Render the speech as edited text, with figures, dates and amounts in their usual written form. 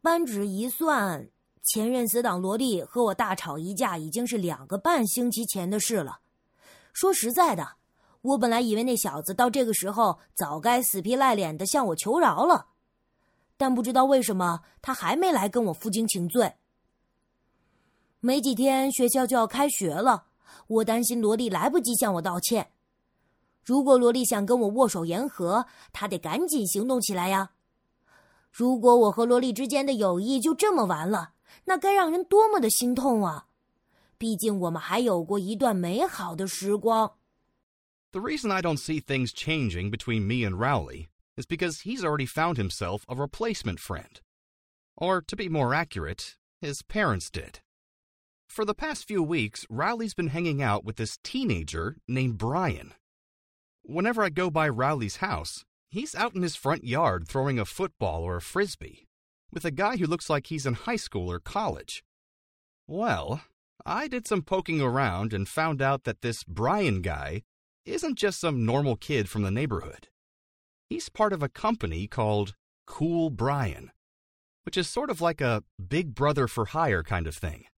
扳指一算，前任死党萝莉和我大吵一架已经是2个半星期前的事了。说实在的，我本来以为那小子到这个时候早该死皮赖脸地向我求饶了，但不知道为什么他还没来跟我负荆请罪。没几天学校就要开学了，我担心萝莉来不及向我道歉。如果萝莉想跟我握手言和，她得赶紧行动起来呀。如果我和萝莉之间的友谊就这么完了，那该让人多么的心痛啊！毕竟我们还有过一段美好的时光。 The reason I don't see things changing between me and Rowley is because he's already found himself a replacement friend. Or, to be more accurate, his parents did. For the past few weeks, Rowley's been hanging out with this teenager named Brian. Whenever I go by Rowley's house, he's out in his front yard throwing a football or a frisbee with a guy who looks like he's in high school or college. Well, I did some poking around and found out that this Brian guy isn't just some normal kid from the neighborhood. He's part of a company called Cool Brian, which is sort of like a Big Brother for Hire kind of thing.